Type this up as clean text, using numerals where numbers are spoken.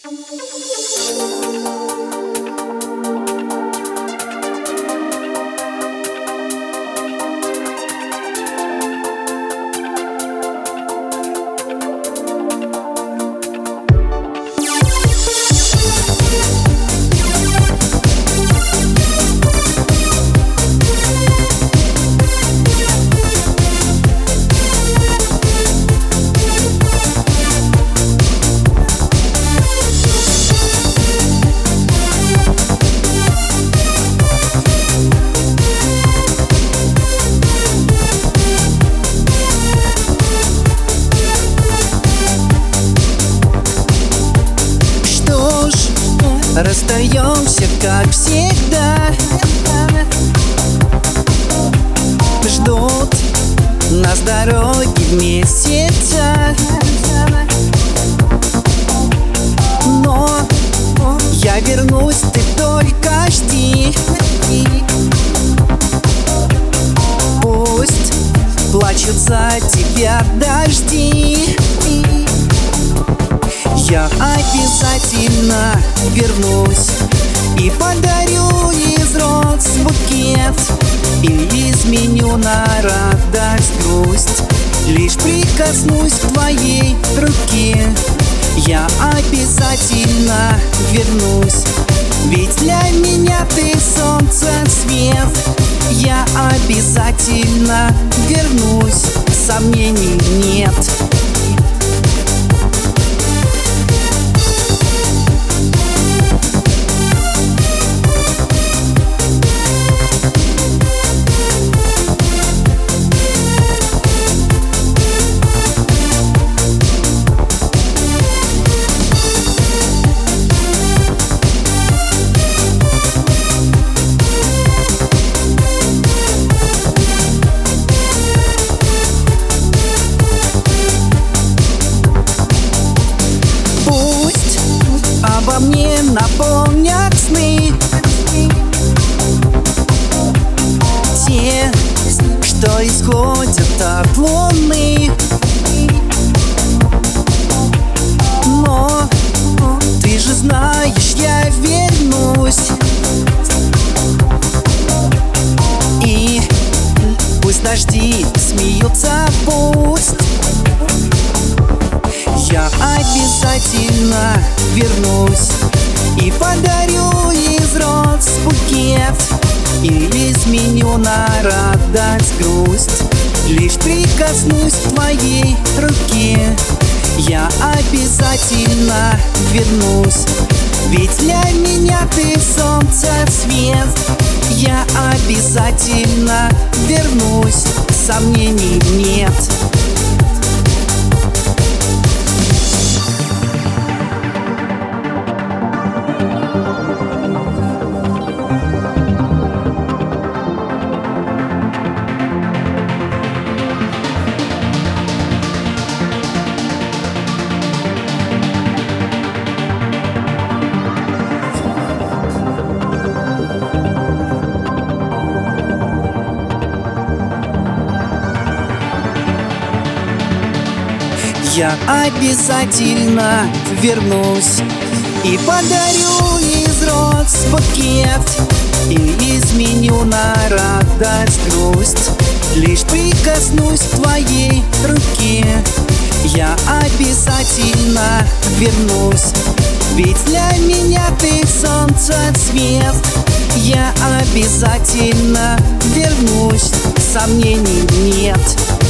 Расстаемся, как всегда. Ждут нас дороги месяца, но я вернусь, ты только жди. Пусть плачут за тебя дожди, я обязательно вернусь и подарю из роз букет, и изменю на радость грусть. Лишь прикоснусь к твоей руке, я обязательно вернусь. Ведь для меня ты солнце, свет. Я обязательно вернусь, сомнений нет. Обо мне напомнят сны, те, что исходят от луны. Но ты же знаешь, я вернусь. И пусть дожди смеются, пусть. Я обязательно вернусь и подарю из роз букет, и изменю на радость грусть. Лишь прикоснусь к твоей руке, я обязательно вернусь. Ведь для меня ты солнце, свет. Я обязательно вернусь, сомнений нет. Я обязательно вернусь и подарю из роз букет, и изменю на радость грусть. Лишь прикоснусь к твоей руке, я обязательно вернусь. Ведь для меня ты солнце, свет. Я обязательно вернусь, сомнений нет.